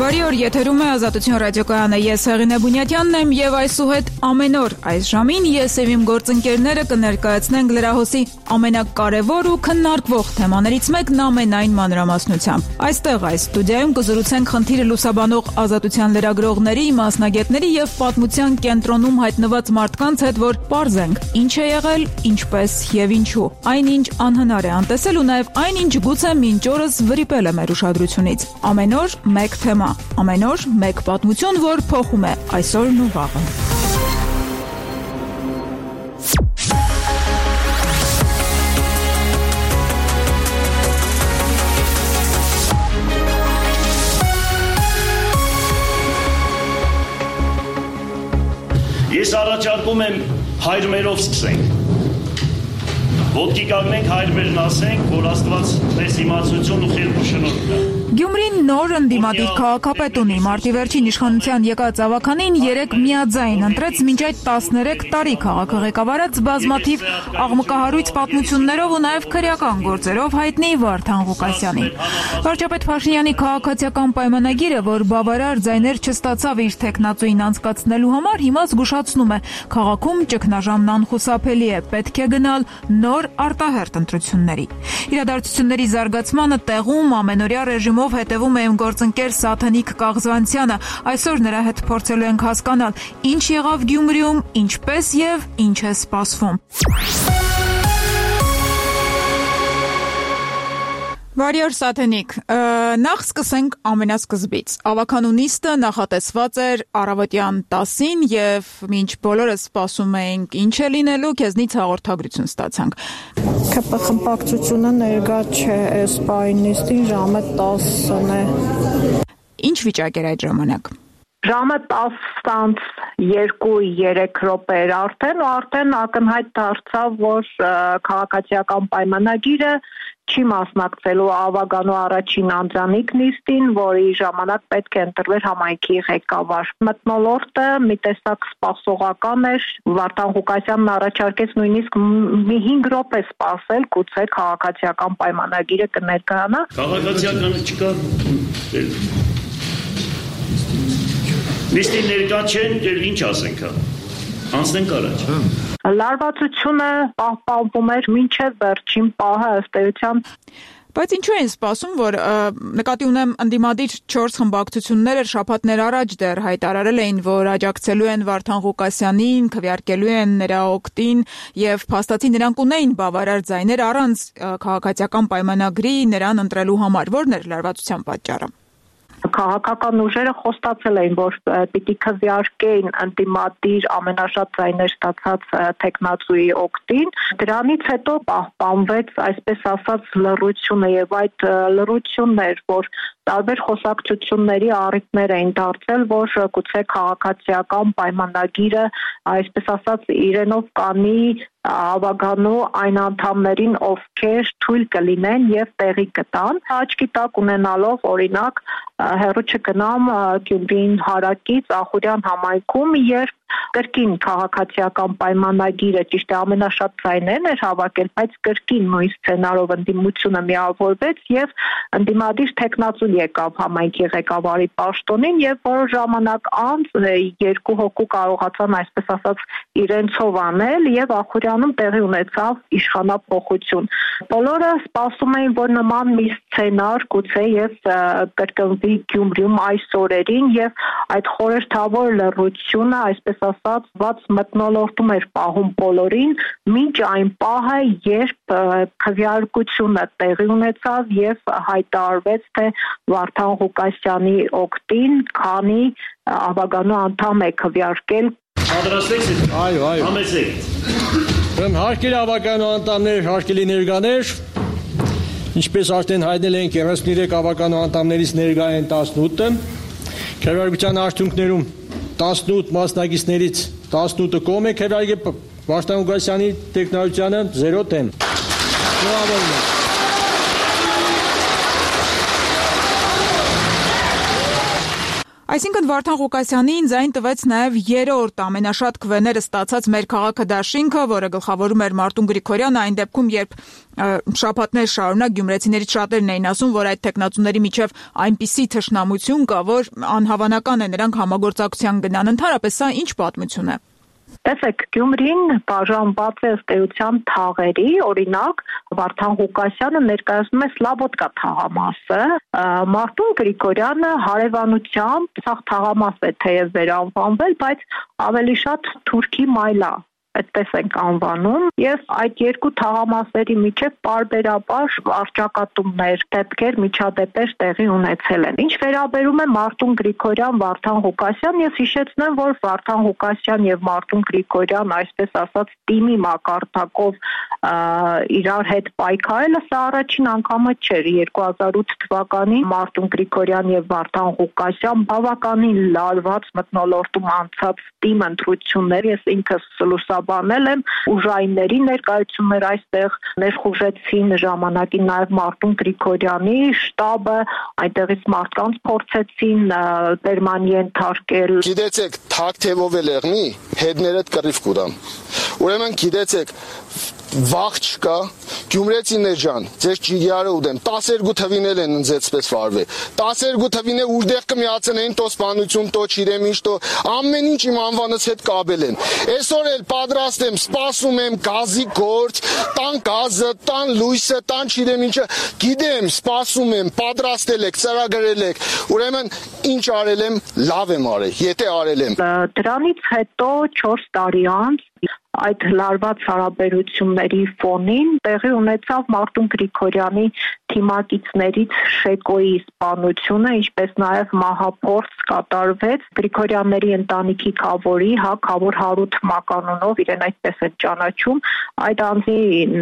Բարի օր, եթերում է Ազատություն ռադիոկայանը, ես Հեղինե Բունյատյանն եմ եւ այսուհետ ամեն օր այս ժամին ես եւ իմ գործընկերները կներկայացնենք լրահոսի ամենակարևոր ու քննարկվող թեմաներից մեկն ամենայն մանրամասնությամբ։ Այստեղ այս ստուդիայում կզրուցենք խնդիրը լուսաբանող ազատության լրագրողների, մասնագետների եւ պատմության կենտրոնում հայտնված մարդկանց հետ, որ պարզենք ինչ է եղել, ինչպես եւ ինչու։ Այնինչ անհնար է անտեսել ու նաեւ այնինչ գուցե մինչ օրս վրիպել է մեր ուշադրությունից։ Ամեն օր մեկ թեմա, ամեն օր մեկ պատմություն, որ փոխում է այսօրն ու վաղը։ Ես առաջարկում եմ հայր մերով սկսենք։ Ոտքի կանգնենք, հայր մերն ասենք, որ Աստված մեզ իմացություն ու խելք ու շնորհք տա։ Գյումրին նոր ընդդիմադիր քաղաքապետ ունի։ Մարտի վերջին իշխանության եկած ավականին 3 միաձայն ընտրեց մինչ այդ 13 տարի քաղաքը ղեկավարած բազմաթիվ աղմկահարույց պատմություններով ու նաև քրեական գործերով հայտնի Վարդան Ղուկասյանին։ Վարչապետ Փաշինյանի քաղաքացիական պայմանագիրը, որ բավարար ձայներ չստացավ իր տեխնացուին անցկացնելու համար, հիմա զգուշացնում է քաղաքում ճգնաժամն անխուսափելի է, պետք է գնալ նոր արտահերթ ընտրությունների։ Իրադարձությունների զարգացմանը տեղում ամենօրյա ռեժիմով հետևում է իմ գործընկեր Սաթենիկ Կաղզվանցյանը։ Այսօր նրա հետ փորձելու ենք հասկանալ, ինչ եղավ Գյումրիում, ինչպես եւ ինչ է սպասվում։ Բարի օր, Սաթենիկ։ Նախ սկսենք ամենասկզբից։ Ավականու նիստը նախատեսված էր առավոտյան 10-ին եւ մինչ բոլորս սպասում էինք ինչ է լինելու, քեզնից հաղորդագրություն ստացանք։ ԿՊ խմբակցությունը ներկա չէ այս պահին նիստին, ժամը 10-ն է։ Ինչ վիճակ էր այդ ժամանակ։ Ժամը 10:02-3 րոպե էր արդեն ակնհայտ դարձավ, որ քաղաքացիական պայմանագիրը չի մասնակցելու Ավականու առաջին անդրանիկ նիստին, որի ժամանակ պետք է ընտրվեր համայնքի ղեկավար։ Մթնոլորտը մի տեսակ սպասողական էր, Վարդան Ղուկասյանն առաջարկեց նույնիսկ մի 5 րոպե սպասել, գուցե քաղաքացիական պայմանագիրը կներկայանա։ Քաղաքացիականը չկա։ Նիստին ներկա չեն, ինչ ասենք, անցնենք առաջ։ Լարվածությունը պահպանվում էր մինչև վերջին պահը ըստ էության։ Բայց ինչու են սպասում, որ նկատի ունեմ ընդդիմադիր 4 խմբակցությունները շաբաթներ առաջ դեռ հայտարարել էին, որ աջակցելու են Վարդան Ղուկասյանին, քվեարկելու են նրա օգտին եւ փաստացի նրանք ունեին բավարար ձայներ առանց քաղաքացիական պայմանագրի նրան ընտրելու համար։ Որն էր լարվածության պատճառը։ Քաղաքական ուժերը խոստացել էին, որ պիտի քվեարկեին ընդդիմադիր ամենաշատ ձայներ ստացած տեխնացուի օգտին։ Դրանից հետո պահպանվեց, այսպես ասած, լռությունը եւ այդ լռությունն էր, որ տարբեր խոսակցությունների առիթներ էին դարձել, որ գուցե քաղաքացիական պայմանագիրը, այսպես ասած, իրենով կանի Ավականու այն անդամներին, ովքեր թույլ կլինեն եւ տեղի կտան։ Աչքի տակ ունենալով օրինակ հեռու չգնամ Գյումրին հարակից Ախուրյան համայնքում, երբ կրկին քաղաքացիական պայմանագիրը ճիշտ է ամենաշատ ձայներն էր հավաքել, բայց կրկին նույն սցենարով ընդդիմությունը միավորվեց եւ ընդդիմադիր տեխնացու եկավ համայնքի ղեկավարի պաշտոնին եւ որոշ ժամանակ անց 2 հոգու կարողացան այսպես ասած իրենցով անել եւ Ախուրյանում տեղի ունեցավ իշխանափոխություն։ Բոլորը սպասում էին, որ նման մի սցենար գուցե եւ կրկնվի Գյումրիում այս օրերին եւ այդ խորհրդավոր լռությունը այսպես ասած ված մթնոլորտում էր պահում բոլորին, մինչ այն պահը, երբ քվեարկությունը տեղի ունեցավ եւ հայտարարվեց, թե Վարդան Ղուկասյանի օգտին, քանի Ավականու անդամ է քվեարկել։ Պատրաստեք։ Այո։ Համեցեք։ Ուրեմն հարկելի Ավականու անդամներ, հարկելի ներկաներ, ինչպես արդեն հայտնել ենք 33 Ավականու անդամներից ներկա են 18-ը, քվեարկության արդյունքներում 18 մասնակիցներից 18-ը կողմ է քվեարկել Վարդան Ղուկասյանի տեխնացությանը 0 դեմ։ Շնորհավորում եմ։ Այսինքն Վարդան Ղուկասյանին ձայն տվեց նաև երրորդ ամենաշատ քվեները ստացած մեր քաղաքը Դաշինքը, որը գլխավորում էր Մարտուն Գրիգորյանը, այն դեպքում, երբ շաբաթներ շարունակ գյումրեցիներից շատերն էին ասում, որ այդ տեխնացուների միջև այնպիսի թշնամություն կա, որ անհավանական է նրանք համագործակցության գնան։ Ընդհանրապես սա ինչ պատմություն է։ Տեսեք, Գյումրին բաժանված է ըստ էության թաղերի, օրինակ Վարդան Ղուկասյանը ներկայացնում է Սլաբոդկա թաղամասը, Մարտուն Գրիգորյանը հարևանությամբ սաղ թաղամաս է թեև վերանվանվել, բայց ավելի շատ թուրքի մայլա, այդպես ենք անվանում, եւ այդ երկու թաղամասերի միջև պարբերաբար արճակատումներ, դեպքեր, միջադեպեր տեղի ունեցել են։ Ինչ վերաբերում է Մարտուն Գրիգորյան, Վարդան Ղուկասյան, ես հիշեցնեմ, որ Վարդան Ղուկասյան եւ Մարտուն Գրիգորյան, այսպես ասած, թիմի մակարդակով իրար հետ պայքարելը սա առաջին անգամը չէր։ 2008 թվականին Մարտուն Գրիգորյան եւ Վարդան Ղուկասյան բավականին լարված մթնոլորտում անցած թիմ ընտրություններ, ես ինքս լուսաբանել եմ, ուժայինների ներկայացումներ այստեղ ներխուժեցին ժամանակին նաև Մարտուն Գրիգորյանի շտաբը, այնտեղից մարդկանց փորձեցին Տերմանի ենթարկել։ Գիտեցեք, թակ թևով էլ եղնի, հետներդ կռիվ կուրամ։ Ուրեմն գիտեցեք, վաղ չկա, Գյումրեցիներ ջան, ձեր ճիգարը ուդեմ, 12 թվին էլ են ընձեցպես վարվել, 12 թվին է ուրդեղ կմիացնեին տո սպանություն, տո չիրեմ ինչ, տո ամեն ինչ իմ անվանս հետ կաբել են, այսօր էլ պատրաստ եմ, սպասում եմ գազի գործ, տան գազը, տան լույսը, տան չիրեմ ինչը, գիտեմ, սպասում եմ, պատրաստել եք, ծրագրել եք, ուրեմն ինչ արել եմ, լավ եմ արել, եթե արել եմ։ Դրանից հետո 4 տարի անց այդ լարված հարաբերությունների ֆոնին տեղի ունեցավ Մարտուն Գրիգորյանի թիմակիցներից Շեկոյի սպանությունը, ինչպես նաև մահափորձ կատարվեց Գրիգորյանների ընտանիքի քավորի, քավոր Հարութ Մականունով, իրեն այդպես են ճանաչում, այդ անձի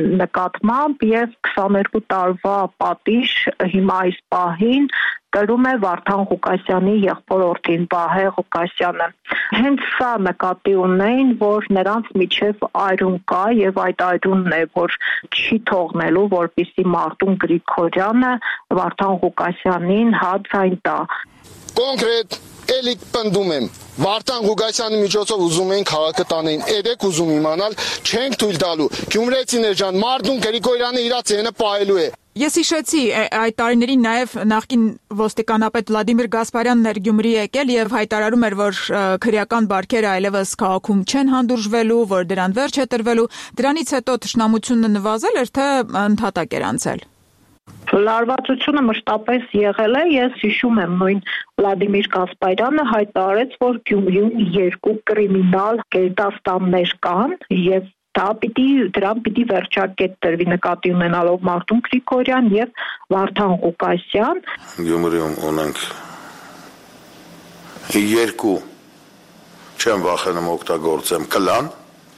նկատմամբ եւ 22 տարվա պատիժ հիմա այս պահին կրում է Վարդան Ղուկասյանի եղբոր որդին Վահե Ղուկասյանը։ Հենց սա նկատի ունեն, որ նրանց միջև այրուն կա եւ այդ այրունն է, որ չի թողնելու, որպեսզի Մարտուն Գրիգորյանը Վարդան Ղուկասյանին հացայն տա։ Կոնկրետ էլի պնդում եմ, Վարդան Ղուկասյանի միջոցով ուզում են քաղաքը տանեին, երեք ուզում իմանալ, չենք թույլ տալու։ Գյումրեցիներ ջան, Մարտուն Գրիգորյանը իր ձենը պահելու է։ Ես հիշեցի այդ տարիներին նաև նախկին ոստիկանապետ Վլադիմիր Գասպարյանն էր Գյումրի եկել եւ հայտարարում էր, որ քրեական բարքերը այլևս քաղաքում չեն հանդուրժվելու, որ դրան վերջ է տրվելու։ Դրանից հետո թշնամությունը նվազել էր, թե ընդհատակ էր անցել։ Լարվածությունը մշտապես եղել է, ես հիշում եմ նույն Վլադիմիր Գասպարյանը հայտարարեց, որ Գյումրիում 2 կրիմինալ գերդաստաններ կան եւ դրան պիտի վերջակետ տրվի նկատի ունենալով Մարտուն Գրիգորյան եւ Վարդան Ղուկասյան։ Գյումրիում ունենք 2 չեմ վախենում օգտագործեմ կլան,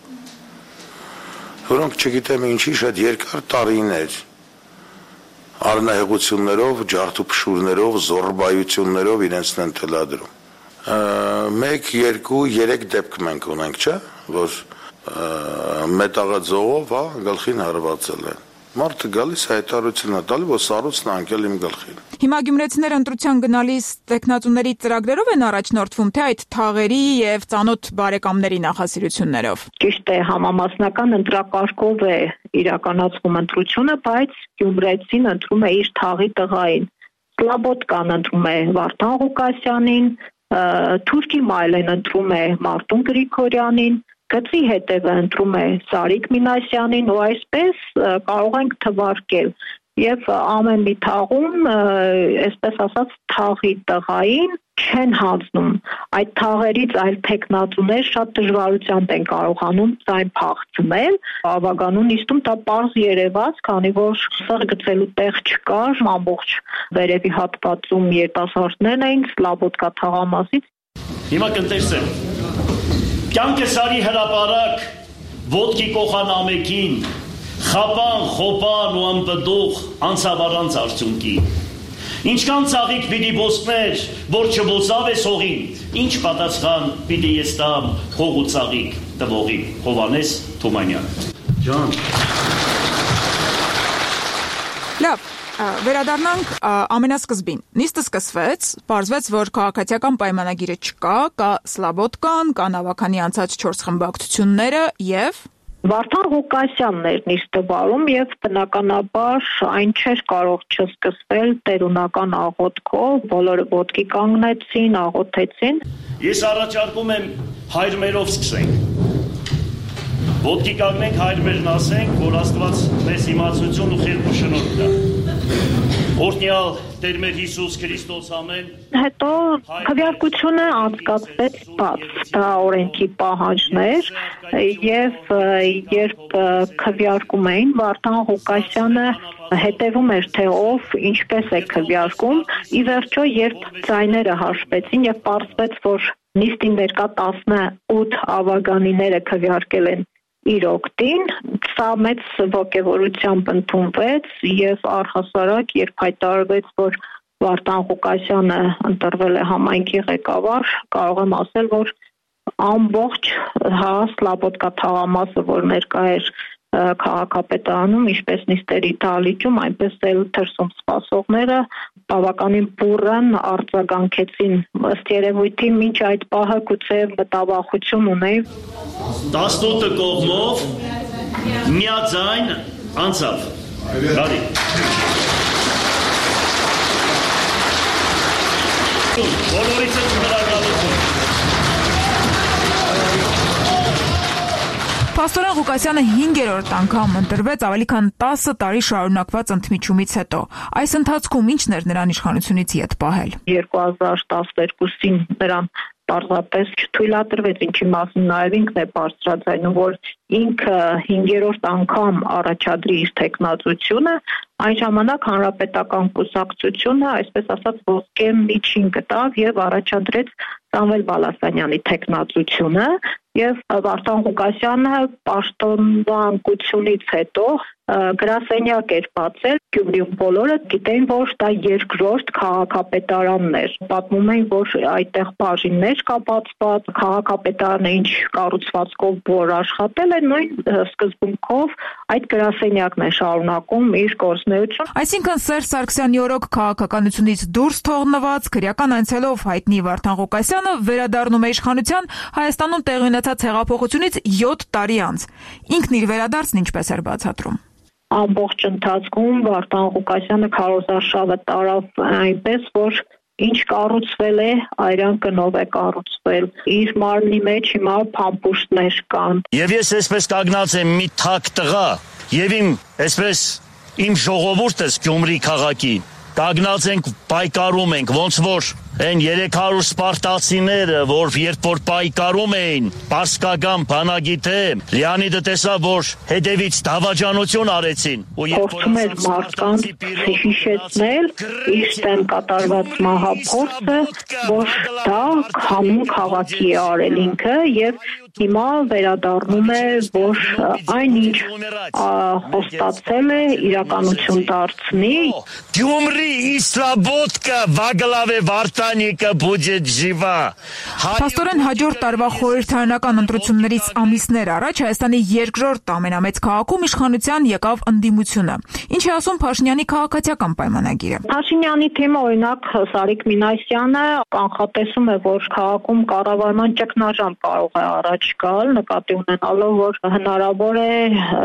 որոնք չգիտեմ ինչի շատ երկար տարիներ առնահեղություններով, ջարդուփշուրներով, զոռբայություններով իրենցն են թելադրում։ 1, 2, 3 դեպք մենք ունենք, չէ՞, որ մետաղաձողով, գլխին հարվածել են։ Մարդը գալիս հայտարարություն է տալի, որ սառույցն է անկել իմ գլխին։ Հիմա գյումրեցիները ընտրության գնալիս տեխնատուների ծրագրերով են առաջնորդվում, թե այդ թաղերի եւ ծանոթ բարեկամների նախասիրություններով։ Ճիշտ է, համամասնական ընտրակարգով է իրականացվում ընտրությունը, բայց գյումրեցին ընտրում է իր թաղի տղային։ Սլաբոդկան ընտրում է Վարդան Ղուկասյանին, Թուրքի Մայլեն ընտրում է Մարտուն Գրիգորյանին, Գծի հետևը ընտրում է Սարիկ Մինասյանին ու այսպես կարող ենք թվարկել եւ ամեն մի թաղում, այսպես ասած, թաղի տղային չեն հանձնում։ Այդ թաղերից այլ տեխնատուներ շատ դժվարությամբ են կարողանում ձայն փախցնել։ Ավագանուն իստում դա պարզ երևաց, քանի որ սր գծելու տեղ չկար, ամբողջ վերևի հատվածում երիտասարդներ էին Սլաբոդկա թաղամասից։ Հիմա կընտեսեմ Կյանքը սարի հրապարակ, ոտքի կոխան ամեկին, խապան, խոպան ու ամպդող անցավ առանց արդյունքի։ Ինչքան ծաղիկ պիտի ոսներ, որ չբոսավ է սողին, ինչ պատասխան պիտի ես տամ հող ու ծաղիկ տվողին, Հովհաննես Թումանյան։ Ջան։ Լավ, Վերադառնանք ամենասկզբին։ Նիստը սկսվեց, պարզվեց, որ քաղաքացիական պայմանագիրը չկա, կա Սլաբոդկան, կա Նավաքանի անցած 4 խմբակցությունները եւ Վարդան Ղուկասյանն էր նիստը վարում եւ բնականաբար այն չէր կարող չսկսվել տերունական աղոթքով, բոլորը ոտքի կանգնեցին, աղոթեցին։ Ես առաջարկում եմ հայրմերով սկսենք։ Ոտքի կանգնենք, հայրմերն ասենք, որ Աստված մեզ իմացություն ու խելք ու շնորհք տա։ Օրհնյալ Տեր մեր Հիսուս Քրիստոս ամեն։ Հետո քվեարկությունը անցկացվեց բաց, դա օրենքի պահանջներ եւ երբ քվեարկում էին Վարդան Ղուկասյանը հետևում էր թե ով ինչպես է քվեարկում, ի վերջո երբ ձայները հաշվեցին եւ պարզվեց, որ նիստին ներկա 18 ավագանիները քվեարկել են իր օգտին, սա մեծ ողջավորությամբ ընդունվեց եւ առհասարակ երբ հայտարարվեց, որ Վարդան Ղուկասյանը ընտրվել է համայնքի ղեկավար, կարող եմ ասել, որ ամբողջ Սլաբոդկա թաղամասը, որ ներկա էր քաղաքապետարանում, ինչպես նիստերի դահլիճում, այնպես էլ թռսում սպասողները բավականին բուռն արձագանքեցին, ըստ երևույթի մինչ այդ պահը գուցե մտավախություն ունեին։ 18 կողմով միաձայն անցավ։ Բարի։ Բոլորիցս շնորհակալություն։ Պաստորեն Ղուկասյանը 5-րդ անգամ ընտրվեց ավելի քան 10 տարի շարունակված ընդմիջումից հետո։ Այս ընթացքում ի՞նչն էր նրան իշխանությունից ետ պահել։ 2012-ին նրան պարզապես չթույլատրվեց, ինչի մասին նաև ինքն է բարձրաձայնում, որ ինքը 5-րդ անգամ առաջադրի իր թեկնածությունը, այն ժամանակ հանրապետական կուսակցությունը, այսպես ասած, ոսկե միջին գտավ եւ առաջադրեց Սամվել Բալասանյանի թեկնածությունը եւ Վարդան Ղուկասյանը պաշտոնանկությունից հետո գրասենյակ էր բացել Գյումրիում բոլորը գիտեն, որ դա երկրորդ քաղաքապետարանն էր։ Պատմում են, որ այդտեղ բաժիններ կա բացված, քաղաքապետարանը ինչ կառուցվածքով որ աշխատել է, նույն սկզբունքով այդ գրասենյակն է շարունակում իր գործունեությունը։ Այսինքն Սերժ Սարգսյանի օրոք քաղաքականությունից դուրս թողնված քրեական անցյալով հայտնի Վարդան Ղուկասյանը վերադառնում է իշխանության Հայաստանում տեղի ունեցած հեղափոխությունից 7 տարի անց։ Ինքն իր վերադարձն ինչպես էր բացատրում։ Ամբողջ ընթացքում Վարդան Ղուկասյանը քարոզարշավը տարավ այնպես, որ ինչ կառուցվել է, այրան կնով է կառուցվել։ Իր մարմնի մեջ հիմա փամփուշտներ կան։ Եվ ես այսպես կանգնած եմ մի թակ տղա, եւ իմ ժողովուրդս Գյումրի քաղաքի կանգնած ենք, պայքարում ենք, ոնց որ այն 300 սպարտացիները, որ երբ որ պայքարում էին, պարսկական բանագիթե, Լեոնիդը տեսավ, որ հետևից դավաճանություն արեցին, ու երբ որ էր մարդկանց հիշեցնել իր դեմ կատարված մահափորձը, որ դա հանուն քաղաքի է արել ինքը եւ հիմա վերադառնում է, որ այնինչ խոստացել է իրականություն դարձնի։ Գյումրի Սլաբոդկա Վագլավե Վարտանիկը будет жива։ Պաստորեն հաջորդ տարվա խորհրդարանական ընտրություններից ամիսներ առաջ Հայաստանի երկրորդ ամենամեծ քաղաքում իշխանության եկավ ընդդիմությունը։ Ինչ է ասում Փաշինյանի քաղաքացիական պայմանագիրը։ Փաշինյանի թեմը օրինակ Սարիկ Մինասյանը կանխատեսում է, որ քաղաքում կառավարման ճգնաժամ կարող է առաջ գալ, նկատի ունենալով, որ հնարավոր է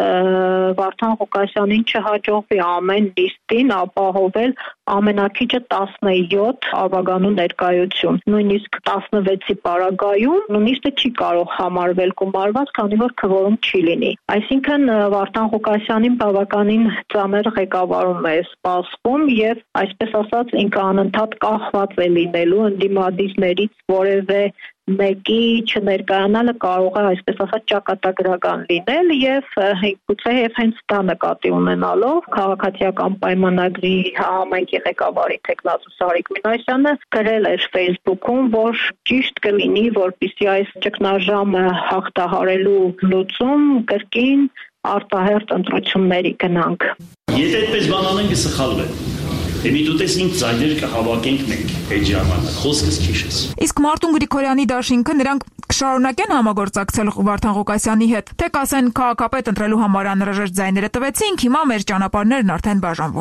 Վարդան Ղուկասյանին չհաջողվի ամեն նիստին ապահովել ամենակիչը 17 ավագանու ներկայություն։ Նույնիսկ 16-ի պարագայում նիստը չի կարող համարվել գումարված, քանի որ քվորում չի լինի։ Այսինքն Վարդան Ղուկասյանին բավականին ծանր ղեկավարում է սպասվում եւ այսպես ասած ինքը անընդհատ կախված է լինելու ընդդիմադիրներից որևէ մեկի չներկայանալը կարող է այսպես ասած ճակատագրական լինել եւ գուցե եւ հենց դա նկատի ունենալով քաղաքացիական պայմանագրի համայնքի ղեկավարի թեկնածու Սարիկ Մինասյանը գրել էր Facebook-ում, որ ճիշտ կլինի, որպեսզի այս ճգնաժամը հաղթահարելու լուծում կրկին արտահերթ ընտրությունների գնանք։ Եթե այդպես բանանեն կսխալվեն։ Էմի դու տես ինձ ձայները կհավաքենք մենք այդ ժամանակ, խոսքս քիշես։ Իսկ Մարտուն Գրիգորյանի դաշինքը նրանք կշարունակեն համագործակցել Վարդան Ղուկասյանի հետ, թե կասեն քաղաքապետ ընտրելու համար անհրաժեշտ ձայները տվեցինք, հիմա մեր ճանապարհներն արդեն բաժանվում են։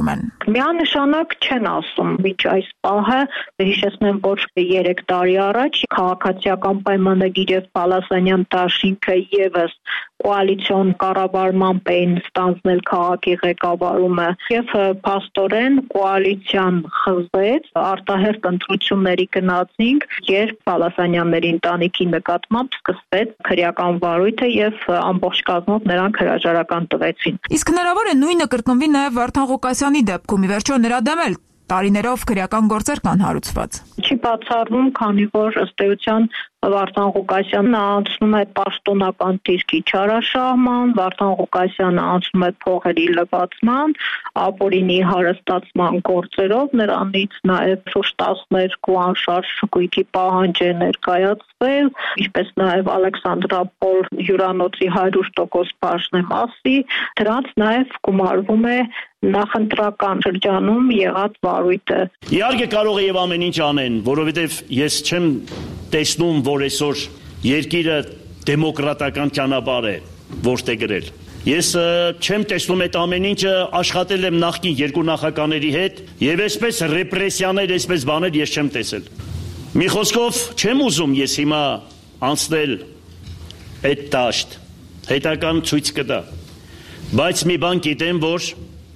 Միանշանակ չեն ասում միջ այս պահը, հիշեցնեմ, որ 3 տարի առաջ քաղաքացիական պայմանագիր եւ Պալասանյան դաշինքը եւս կոալիցիոն կառավարմամբ էին ստանձնել քաղաքի ղեկավարումը եւ փաստորեն կոալիցիան խզեց, արտահերտ ընտրությունների գնացինք, երբ Պալասանյանների ընտանիքի նկատմամբ սկսվեց քրեական վարույթը եւ ամբողջ կազմով նրանք հրաժարական տվեցին։ Իսկ հնարավոր է նույնը կրկնվի նաեւ Վարդան Ղուկասյանի դեպքում, ի վերջո նրա դեմ էլ տարիներով քրեական գործեր կան հարուցված։ Չի բացառվում, քանի որ ըստ էության Վարդան Ղուկասյանն անցնում է պաշտոնական դիրքի չարաշահման, Վարդան Ղուկասյանը անցնում է փողերի լվացման, ապօրինի հարստացման գործերով, նրանից նաև շուրջ 12 անշարժ գույքի պահանջ է ներկայացվել, ինչպես նաև Ալեքսանդրապոլ հյուրանոցի 100% բաժնեմասի, դրանց նաև գումարվում է նախընտրական շրջանում եղած վարույթը։ Իհարկե կարող է եւ ամեն ինչ անեն, որովհետեւ ես չեմ տեսնում, որ այսօր երկիրը դեմոկրատական ճանապարհ է որտեղ գրել։ Ես չեմ տեսնում այդ ամեն ինչը, աշխատել եմ նախկին 2 նախագահների հետ եւ այսպես ռեպրեսիաներ, այսպես բաներ ես չեմ տեսել։ Մի խոսքով չեմ ուզում ես հիմա անցնել այդ դաշտ, հետական ցույց կտա, բայց մի բան գիտեմ, որ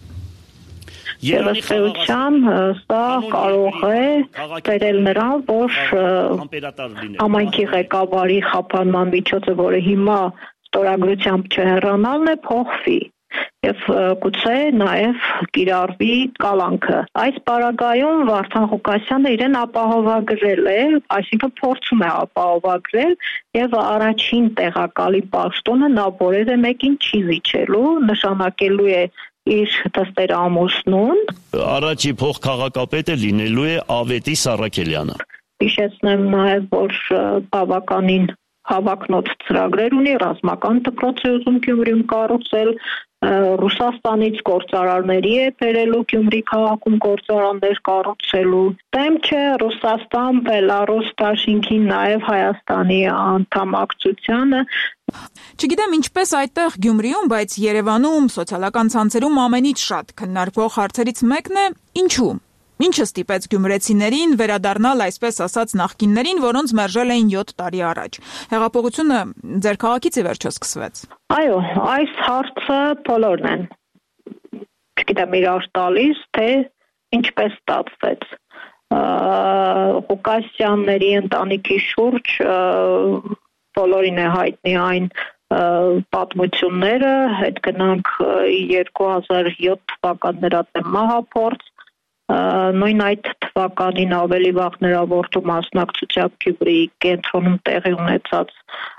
Երևան սա կարող է բերել նրան, որ համայնքի ղեկավարի խափանման միջոցը, որը հիմա ստորագրությամբ չհեռանալն է, փոխվի եւ գուցե նաեւ կիրառվի կալանքը։ Այս պարագայում Վարդան Ղուկասյանը իրեն ապահովագրել է, այսինքն փորձում է ապահովագրել եւ առաջին տեղակալի պաշտոնը նա որևէ մեկին չի զիջելու, նշանակելու է իր դստեր ամուսնուն։ Առաջի փոխքաղաքապետը լինելու է Ավետիս Սարաքելյանը։ Հիշեցնեմ նաև, որ բավականին հավակնոտ ծրագրեր ունի, ռազմական դպրոց է ուզում Գյումրիում կառուցել, Ռուսաստանից գործարարների է բերելու Գյումրի քաղաքում գործարաններ կառուցելու։ Դեմ չէ Ռուսաստան, Բելարուս դաշինքին, նաև Հայաստանի անդամակցությանը։ Չգիտեմ ինչպես այդտեղ Գյումրիում, բայց Երևանում սոցիալական ցանցերում ամենից շատ քննարկվող հարցերից մեկն է ինչու։ Ինչը ստիպեց գյումրեցիներին վերադառնալ այսպես ասած նախկիններին, որոնց մերժել էին 7 տարի առաջ։ Հեղափոխությունը ձեր քաղաքից ի վերջո սկսվեց։ Այո, այս հարցը բոլորն են։ Չգիտեմ իրար տալիս, թե ինչպես ստացվեց։ Ղուկասյանների ընտանիքի շուրջ բոլորին է հայտնի այն պատմությունները, հետ գնանք 2007 թվական նրա դեմ մահափորձ, նույն այդ թվականին ավելի վաղ նրա որդու մասնակցությամբ Գյումրիի կենտրոնում տեղի ունեցած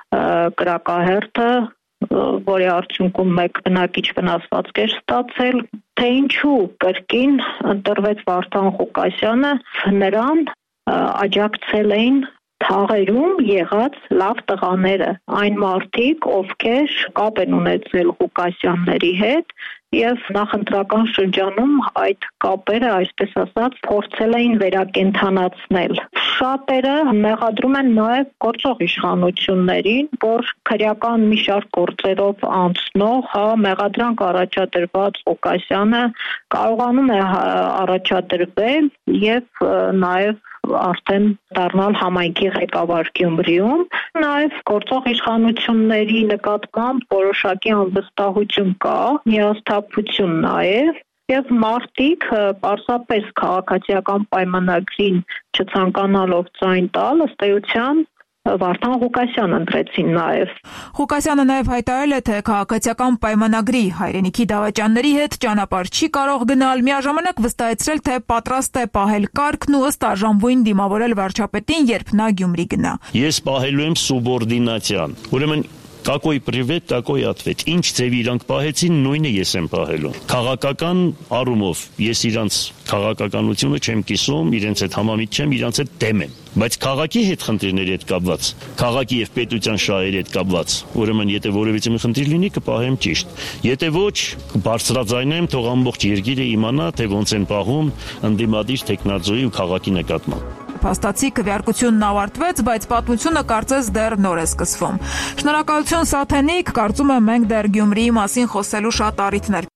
կրակահերթը, որի արդյունքում մեկ բնակիչ վնասվածք էր ստացել, թե ինչու կրկին ընտրվեց Վարդան Ղուկասյանը, նրան աջակցել էին թաղերում եղած լավ տղաները, այն մարդիկ, ովքեր կապ են ունեցել Ղուկասյանների հետ եւ նախընտրական շրջանում այդ կապերը, այսպես ասած, փորձել էին վերակենդանացնել։ Շատերը մեղադրում են նաեւ գործող իշխանություններին, որ քրեական մի շարք գործերով անցնող, մեղադրանք առաջադրված Ղուկասյանը կարողանում է առաջադրվել եւ նաեւ արդեն դառնալ համայնքի ղեկավար Գյումրիում, նաև գործող իշխանությունների նկատմամբ որոշակի անվստահություն կա, միասթափություն նաև, եւ մարդիկ պարզապես քաղաքացիական պայմանագրին չցանկանալով ձայն տալ, ըստ էության Վարդան Ղուկասյանն ընտրեցին նաև։ Ղուկասյանը նաև հայտարարել է, թե քաղաքացիական պայմանագրի հայրենիքի դավաճանների հետ ճանապարհ չի կարող գնալ, միաժամանակ վստահեցրել, թե պատրաստ է պահել կարգն ու ըստ արժանվույն դիմավորել վարչապետին, երբ նա Գյումրի գնա։ Ես պահելու եմ սուբորդինացիան։ Ուրեմն Какой привет, такой ответ։ Ինչ ձևի իրանք պահեցին, նույնը ես եմ պահելու։ Քաղաքական առումով ես իրանց քաղաքականությունը չեմ կիսում, իրենց հետ համամիտ չեմ, իրանց հետ դեմ եմ։ Բայց քաղաքի հետ խնդիրների հետ կապված, քաղաքի եւ պետության շահերի հետ կապված, ուրեմն եթե որևիցե մի խնդիր լինի, կպահեմ ճիշտ։ Եթե ոչ, բարձրաձայնեմ, թող ամբողջ երկիրը իմանա, թե ոնց են պահում ընդդիմադիր տեխնազոյի ու քաղաքի նկատմամբ։ Փաստացի քվեարկությունն ավարտվեց, բայց պատմությունը կարծես դեռ նոր է սկսվում։ Շնորհակալություն Սաթենիկ, կարծում եմ մենք դեռ Գյումրիի մասին խոսելու շատ առիթներ